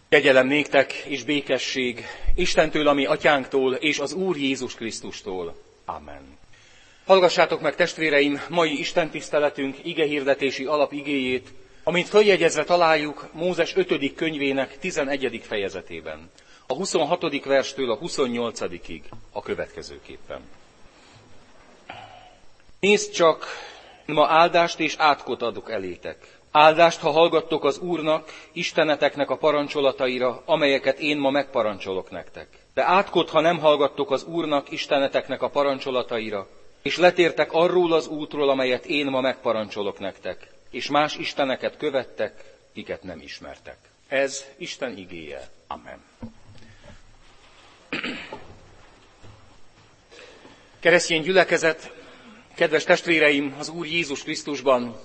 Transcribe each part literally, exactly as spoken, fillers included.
Kegyelem néktek és békesség Istentől, ami atyánktól, és az Úr Jézus Krisztustól. Amen. Hallgassátok meg, testvéreim, mai istentiszteletünk igehirdetési alapigéjét, amint följegyezve találjuk Mózes ötödik könyvének tizenegyedik fejezetében. A huszonhatodik verstől a huszonnyolcadikig a következőképpen. Nézd csak, ma áldást és átkot adok elétek. Áldást, ha hallgattok az Úrnak, Isteneteknek a parancsolataira, amelyeket én ma megparancsolok nektek. De átkot, ha nem hallgattok az Úrnak, Isteneteknek a parancsolataira, és letértek arról az útról, amelyet én ma megparancsolok nektek, és más isteneket követtek, kiket nem ismertek. Ez Isten igéje. Amen. Keresztény gyülekezet, kedves testvéreim, az Úr Jézus Krisztusban,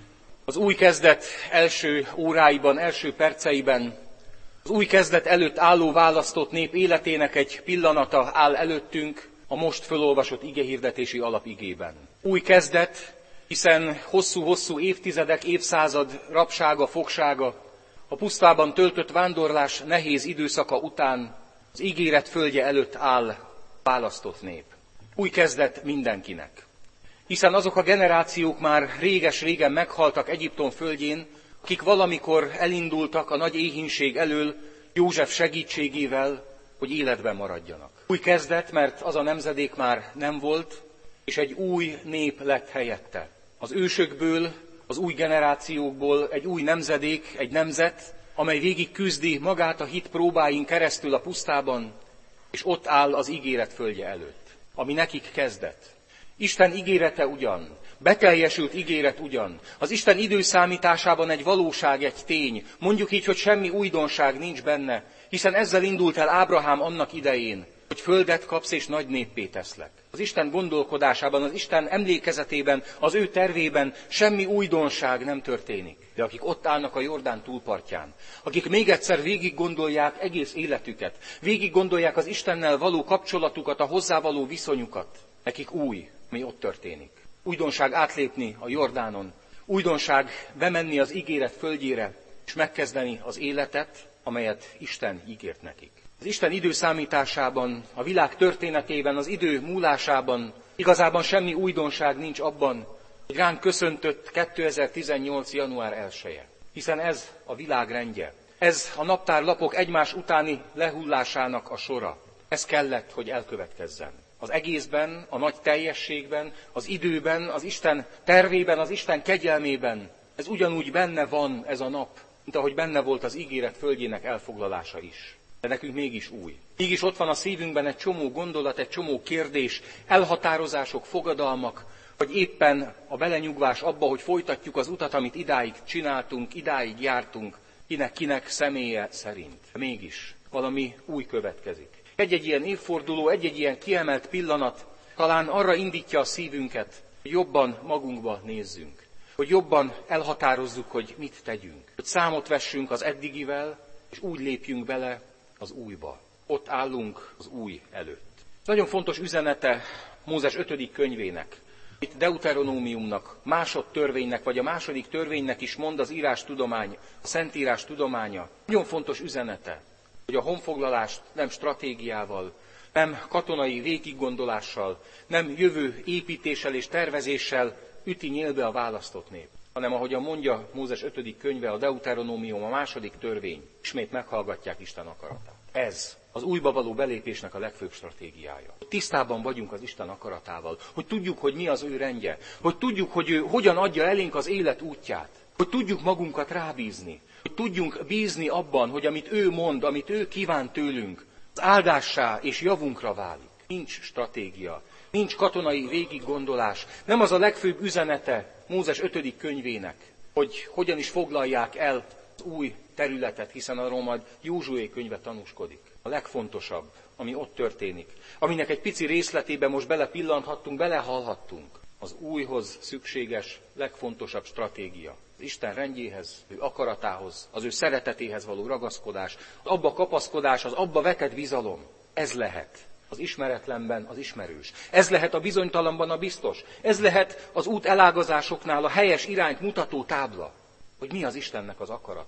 az új kezdet első óráiban, első perceiben, az új kezdet előtt álló választott nép életének egy pillanata áll előttünk a most fölolvasott igehirdetési alapigében. Új kezdet, hiszen hosszú-hosszú évtizedek, évszázad rabsága, fogsága, a pusztában töltött vándorlás nehéz időszaka után az ígéret földje előtt áll választott nép. Új kezdet mindenkinek. Hiszen azok a generációk már réges-régen meghaltak Egyiptom földjén, akik valamikor elindultak a nagy éhínség elől József segítségével, hogy életben maradjanak. Új kezdet, mert az a nemzedék már nem volt, és egy új nép lett helyette. Az ősökből, az új generációkból egy új nemzedék, egy nemzet, amely végig küzdi magát a hit próbáin keresztül a pusztában, és ott áll az ígéret földje előtt, ami nekik kezdet. Isten ígérete ugyan, beteljesült ígéret ugyan, az Isten időszámításában egy valóság, egy tény, mondjuk így, hogy semmi újdonság nincs benne, hiszen ezzel indult el Ábrahám annak idején, hogy földet kapsz és nagy néppé teszlek. Az Isten gondolkodásában, az Isten emlékezetében, az ő tervében semmi újdonság nem történik. De akik ott állnak a Jordán túlpartján, akik még egyszer végig gondolják egész életüket, végig gondolják az Istennel való kapcsolatukat, a hozzávaló viszonyukat, nekik új, mi ott történik. Újdonság átlépni a Jordánon, újdonság bemenni az ígéret földjére, és megkezdeni az életet, amelyet Isten ígért nekik. Az Isten időszámításában, a világ történetében, az idő múlásában igazában semmi újdonság nincs abban, hogy ránk köszöntött kétezer-tizennyolc. január elseje. Hiszen ez a világ rendje. Ez a naptárlapok egymás utáni lehullásának a sora. Ez kellett, hogy elkövetkezzen. Az egészben, a nagy teljességben, az időben, az Isten tervében, az Isten kegyelmében. Ez ugyanúgy benne van ez a nap, mint ahogy benne volt az ígéret földjének elfoglalása is. De nekünk mégis új. Mégis ott van a szívünkben egy csomó gondolat, egy csomó kérdés, elhatározások, fogadalmak, vagy éppen a belenyugvás abba, hogy folytatjuk az utat, amit idáig csináltunk, idáig jártunk, kinek-kinek személye szerint. Mégis valami új következik. Egy-egy ilyen évforduló, egy-egy ilyen kiemelt pillanat talán arra indítja a szívünket, hogy jobban magunkba nézzünk, hogy jobban elhatározzuk, hogy mit tegyünk, hogy számot vessünk az eddigivel, és úgy lépjünk bele az újba. Ott állunk az új előtt. Nagyon fontos üzenete Mózes ötödik könyvének, itt Deuteronómiumnak, másodtörvénynek, vagy a második törvénynek is mond az írás tudomány, a szentírás tudománya. Nagyon fontos üzenete, hogy a honfoglalást nem stratégiával, nem katonai végiggondolással, nem jövő építéssel és tervezéssel üti nyélbe a választott nép, hanem ahogyan mondja Mózes ötödik könyve, a Deuteronómium, a második törvény, ismét meghallgatják Isten akaratát. Ez az újba való belépésnek a legfőbb stratégiája. Tisztában vagyunk az Isten akaratával, hogy tudjuk, hogy mi az ő rendje, hogy tudjuk, hogy ő hogyan adja elénk az élet útját, hogy tudjuk magunkat rábízni, hogy tudjunk bízni abban, hogy amit ő mond, amit ő kíván tőlünk, az áldássá és javunkra válik. Nincs stratégia, nincs katonai végiggondolás, nem az a legfőbb üzenete Mózes ötödik könyvének, hogy hogyan is foglalják el az új területet, hiszen arról majd Józsué könyve tanúskodik. A legfontosabb, ami ott történik, aminek egy pici részletében most belepillanthattunk, belehallhattunk, az újhoz szükséges, legfontosabb stratégia. Az Isten rendjéhez, ő akaratához, az ő szeretetéhez való ragaszkodás, az abba kapaszkodás, az abba vetett bizalom. Ez lehet az ismeretlenben az ismerős. Ez lehet a bizonytalanban a biztos. Ez lehet az út elágazásoknál a helyes irányt mutató tábla, hogy mi az Istennek az akarata.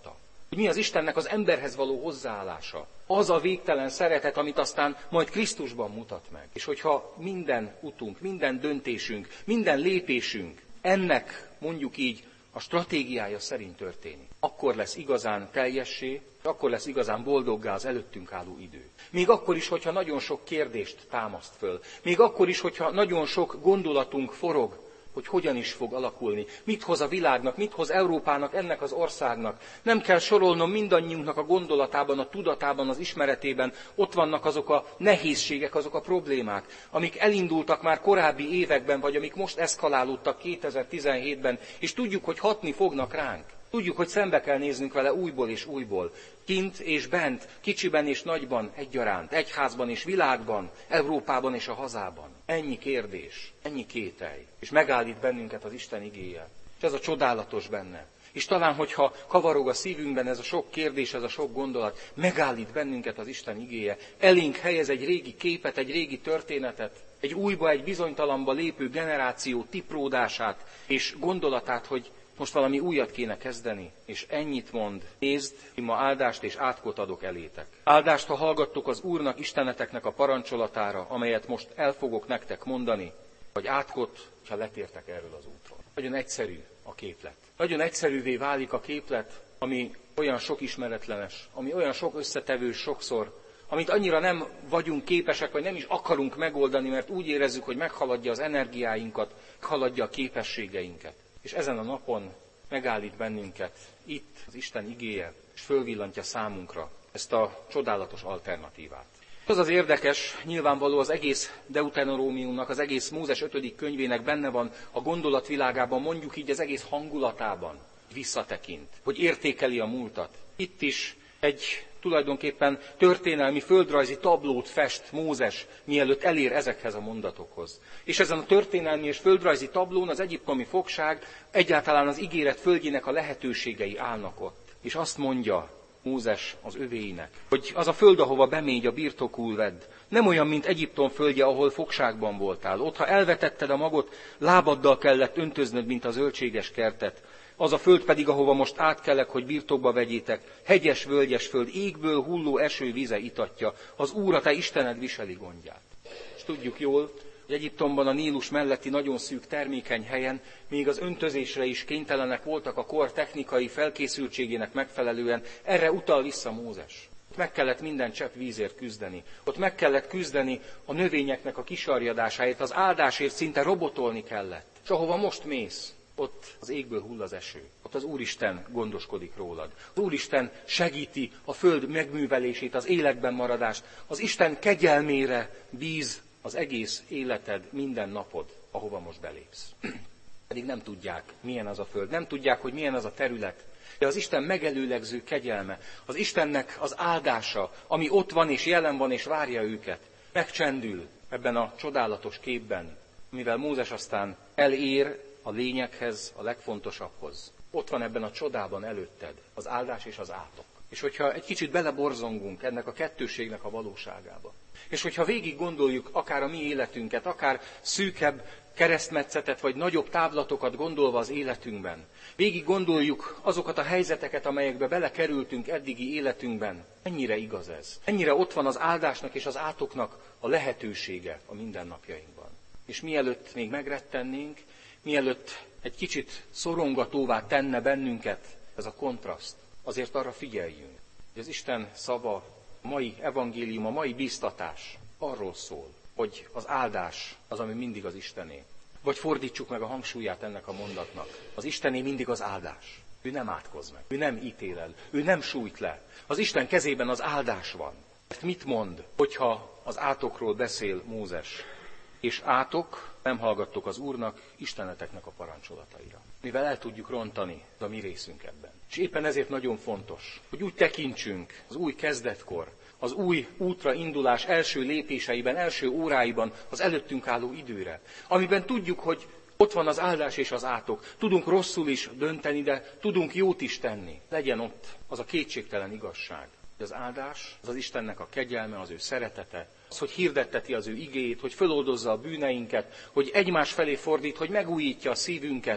Hogy mi az Istennek az emberhez való hozzáállása. Az a végtelen szeretet, amit aztán majd Krisztusban mutat meg. És hogyha minden utunk, minden döntésünk, minden lépésünk ennek, mondjuk így, a stratégiája szerint történik, akkor lesz igazán teljessé, és akkor lesz igazán boldoggá az előttünk álló idő. Még akkor is, hogyha nagyon sok kérdést támaszt föl. Még akkor is, hogyha nagyon sok gondolatunk forog, hogy hogyan is fog alakulni, mit hoz a világnak, mit hoz Európának, ennek az országnak. Nem kell sorolnom mindannyiunknak a gondolatában, a tudatában, az ismeretében, ott vannak azok a nehézségek, azok a problémák, amik elindultak már korábbi években, vagy amik most eszkalálódtak kétezer-tizenhétben, és tudjuk, hogy hatni fognak ránk. Tudjuk, hogy szembe kell néznünk vele újból és újból. Kint és bent, kicsiben és nagyban egyaránt, egyházban és világban, Európában és a hazában. Ennyi kérdés, ennyi kételj. És megállít bennünket az Isten igéje. És ez a csodálatos benne. És talán, hogyha kavarog a szívünkben ez a sok kérdés, ez a sok gondolat, megállít bennünket az Isten igéje. Elénk helyez egy régi képet, egy régi történetet, egy újba, egy bizonytalanba lépő generáció tipródását és gondolatát, hogy most valami újat kéne kezdeni, és ennyit mond. Nézd, én ma áldást és átkot adok elétek. Áldást, ha hallgattok az Úrnak, Isteneteknek a parancsolatára, amelyet most el fogok nektek mondani, vagy átkot, ha letértek erről az útról. Nagyon egyszerű a képlet. Nagyon egyszerűvé válik a képlet, ami olyan sok ismeretlenes, ami olyan sok összetevős sokszor, amit annyira nem vagyunk képesek, vagy nem is akarunk megoldani, mert úgy érezzük, hogy meghaladja az energiáinkat, meghaladja a képességeinket. És ezen a napon megállít bennünket itt az Isten igéje, és fölvillantja számunkra ezt a csodálatos alternatívát. Az az érdekes, nyilvánvaló az egész Deuteronomiumnak, az egész Mózes ötödik könyvének benne van a gondolatvilágában, mondjuk így az egész hangulatában visszatekint, hogy értékeli a múltat. Itt is egy tulajdonképpen történelmi földrajzi tablót fest Mózes, mielőtt elér ezekhez a mondatokhoz. És ezen a történelmi és földrajzi tablón az egyiptomi fogság, egyáltalán az ígéret földjének a lehetőségei állnak ott. És azt mondja Mózes az övéinek, hogy az a föld, ahova bemégy, a birtokul vedd, nem olyan, mint Egyiptom földje, ahol fogságban voltál. Ott, ha elvetetted a magot, lábaddal kellett öntöznöd, mint a zöldséges kertet. Az a föld pedig, ahova most átkelek, hogy birtokba vegyétek, hegyes, völgyes föld, égből hulló eső vize itatja, az Úr, a te Istened viseli gondját. És tudjuk jól, hogy Egyiptomban a Nílus melletti nagyon szűk termékeny helyen még az öntözésre is kénytelenek voltak a kor technikai felkészültségének megfelelően, erre utal vissza Mózes. Ott meg kellett minden csepp vízért küzdeni. Ott meg kellett küzdeni a növényeknek a kisarjadásáért, az áldásért szinte robotolni kellett. És ahova most mész, ott az égből hull az eső. Ott az Úristen gondoskodik rólad. Az Úristen segíti a föld megművelését, az életben maradást. Az Isten kegyelmére bíz az egész életed, minden napod, ahova most belépsz. Pedig nem tudják, milyen az a föld, nem tudják, hogy milyen az a terület. De az Isten megelőlegző kegyelme, az Istennek az áldása, ami ott van és jelen van és várja őket, megcsendül ebben a csodálatos képben, mivel Mózes aztán elér a lényeghez, a legfontosabbhoz. Ott van ebben a csodában előtted az áldás és az átok. És hogyha egy kicsit beleborzongunk ennek a kettőségnek a valóságába, és hogyha végig gondoljuk akár a mi életünket, akár szűkebb keresztmetszetet, vagy nagyobb távlatokat gondolva az életünkben, végig gondoljuk azokat a helyzeteket, amelyekbe belekerültünk eddigi életünkben, ennyire igaz ez. Ennyire ott van az áldásnak és az átoknak a lehetősége a mindennapjainkban. És mielőtt még megrettennénk, mielőtt egy kicsit szorongatóvá tenne bennünket ez a kontraszt, azért arra figyeljünk, hogy az Isten szava, a mai evangélium, a mai bíztatás arról szól, hogy az áldás az, ami mindig az Istené. Vagy fordítsuk meg a hangsúlyát ennek a mondatnak. Az Istené mindig az áldás. Ő nem átkoz meg, ő nem ítél el, ő nem sújt le. Az Isten kezében az áldás van. Mit mond, hogyha az átokról beszél Mózes? És átok, nem hallgattok az Úrnak, Isteneteknek a parancsolataira. Mivel el tudjuk rontani a mi részünk ebben. És éppen ezért nagyon fontos, hogy úgy tekintsünk az új kezdetkor, az új útra indulás első lépéseiben, első óráiban az előttünk álló időre, amiben tudjuk, hogy ott van az áldás és az átok. Tudunk rosszul is dönteni, de tudunk jót is tenni. Legyen ott az a kétségtelen igazság. Az áldás, az az Istennek a kegyelme, az ő szeretete, az, hogy hirdetteti az ő igéjét, hogy föloldozza a bűneinket, hogy egymás felé fordít, hogy megújítja a szívünket,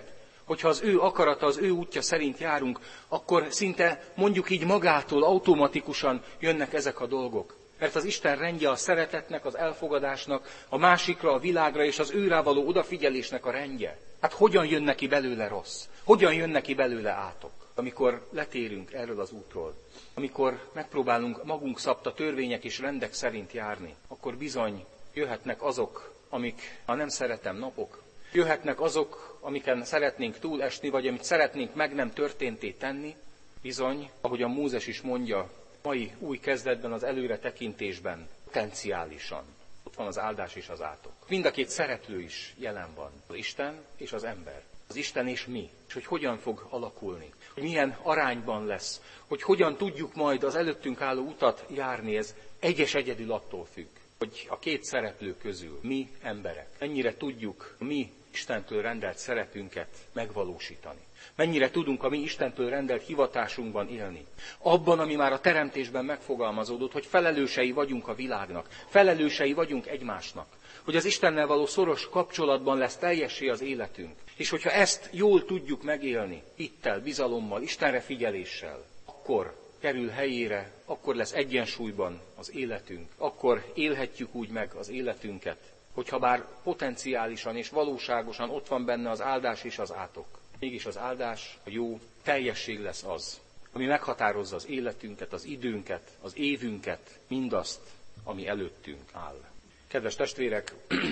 hogyha az ő akarata, az ő útja szerint járunk, akkor szinte mondjuk így magától, automatikusan jönnek ezek a dolgok. Mert az Isten rendje a szeretetnek, az elfogadásnak, a másikra, a világra és az őrá való odafigyelésnek a rendje. Hát hogyan jön neki belőle rossz? Hogyan jön neki belőle átok? Amikor letérünk erről az útról, amikor megpróbálunk magunk szabta törvények és rendek szerint járni, akkor bizony jöhetnek azok, amik, ha nem szeretem, napok. Jöhetnek azok, amiken szeretnénk túlesni, vagy amit szeretnénk meg nem történté tenni. Bizony, ahogy a Mózes is mondja, mai új kezdetben, az előre tekintésben, potenciálisan ott van az áldás és az átok. Mind a két szereplő is jelen van, az Isten és az ember. Az Isten és mi, és hogy hogyan fog alakulni, hogy milyen arányban lesz, hogy hogyan tudjuk majd az előttünk álló utat járni, ez egyes egyedül attól függ, hogy a két szereplő közül mi emberek, mennyire tudjuk mi Istentől rendelt szerepünket megvalósítani. Mennyire tudunk a mi Istentől rendelt hivatásunkban élni. Abban, ami már a teremtésben megfogalmazódott, hogy felelősei vagyunk a világnak, felelősei vagyunk egymásnak, hogy az Istennel való szoros kapcsolatban lesz teljessé az életünk. És hogyha ezt jól tudjuk megélni, hittel, bizalommal, Istenre figyeléssel, akkor kerül helyére, akkor lesz egyensúlyban az életünk, akkor élhetjük úgy meg az életünket, hogyha bár potenciálisan és valóságosan ott van benne az áldás és az átok. Mégis az áldás, a jó teljesség lesz az, ami meghatározza az életünket, az időnket, az évünket, mindazt, ami előttünk áll. Kedves testvérek,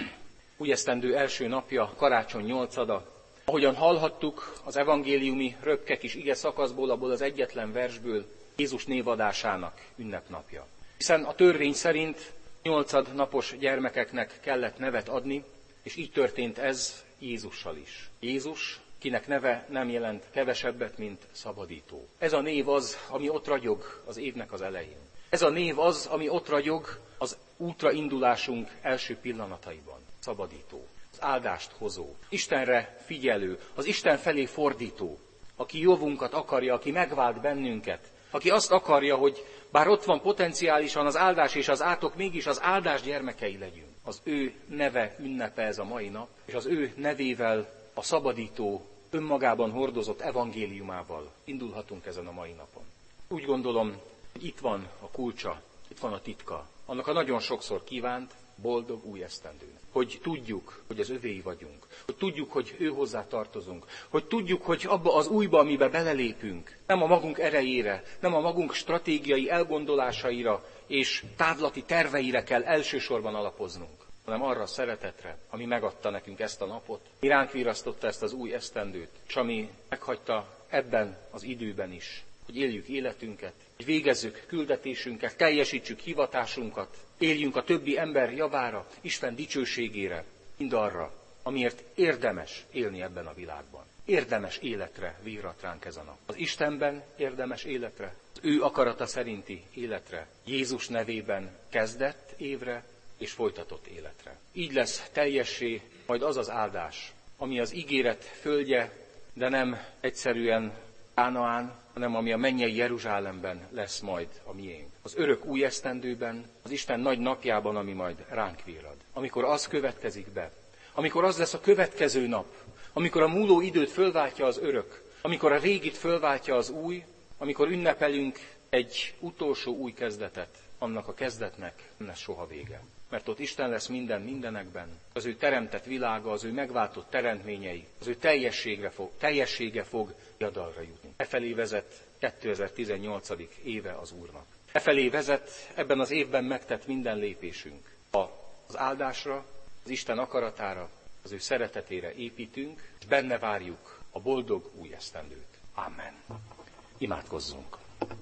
újesztendő első napja, karácsony nyolcada. Ahogyan hallhattuk az evangéliumi röpke kis ige szakaszból, abból az egyetlen versből, Jézus névadásának ünnepnapja. Hiszen a törvény szerint nyolcad napos gyermekeknek kellett nevet adni, és így történt ez Jézussal is. Jézus, kinek neve nem jelent kevesebbet, mint szabadító. Ez a név az, ami ott ragyog az évnek az elején. Ez a név az, ami ott ragyog az útra indulásunk első pillanataiban. Szabadító, az áldást hozó, Istenre figyelő, az Isten felé fordító, aki jóvunkat akarja, aki megvált bennünket, aki azt akarja, hogy bár ott van potenciálisan az áldás és az átok, mégis az áldás gyermekei legyünk. Az ő neve ünnepe ez a mai nap, és az ő nevével, a szabadító, önmagában hordozott evangéliumával indulhatunk ezen a mai napon. Úgy gondolom, hogy itt van a kulcsa, itt van a titka, annak a nagyon sokszor kívánt, boldog új esztendőnek. Hogy tudjuk, hogy az övéi vagyunk, hogy tudjuk, hogy ő hozzá tartozunk, hogy tudjuk, hogy abba az újba, amiben belelépünk, nem a magunk erejére, nem a magunk stratégiai elgondolásaira és távlati terveire kell elsősorban alapoznunk, hanem arra a szeretetre, ami megadta nekünk ezt a napot, ami ránk virasztotta ezt az új esztendőt, és ami meghagyta ebben az időben is, hogy éljük életünket, hogy végezzük küldetésünket, teljesítsük hivatásunkat, éljünk a többi ember javára, Isten dicsőségére, mindarra, amiért érdemes élni ebben a világban. Érdemes életre virrat ránk ez a nap. Az Istenben érdemes életre, az ő akarata szerinti életre, Jézus nevében kezdett évre és folytatott életre. Így lesz teljessé majd az az áldás, ami az ígéret földje, de nem egyszerűen Kánaán, hanem ami a mennyei Jeruzsálemben lesz majd a miénk. Az örök új esztendőben, az Isten nagy napjában, ami majd ránk virrad. Amikor az következik be, amikor az lesz a következő nap, amikor a múló időt fölváltja az örök, amikor a régit fölváltja az új, amikor ünnepelünk egy utolsó új kezdetet, annak a kezdetnek nem lesz soha vége. Mert ott Isten lesz minden mindenekben, az ő teremtett világa, az ő megváltott teremtményei, az ő teljességre fog, teljessége fog jadalra jutni. Efelé vezet kétezer-tizennyolcadik éve az Úrnak. Efelé vezet ebben az évben megtett minden lépésünk. Az áldásra, az Isten akaratára, az ő szeretetére építünk, és benne várjuk a boldog új esztendőt. Amen. Imádkozzunk.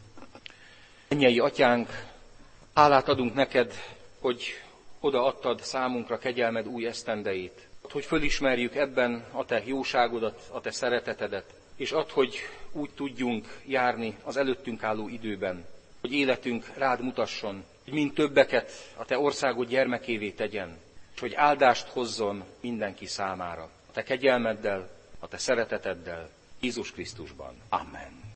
Mennyei Atyánk, hálát adunk neked, hogy odaadtad számunkra kegyelmed új esztendejét, hogy fölismerjük ebben a te jóságodat, a te szeretetedet, és add, hogy úgy tudjunk járni az előttünk álló időben, hogy életünk rád mutasson, hogy mind többeket a te országod gyermekévé tegyen, és hogy áldást hozzon mindenki számára. A te kegyelmeddel, a te szereteteddel, Jézus Krisztusban. Amen.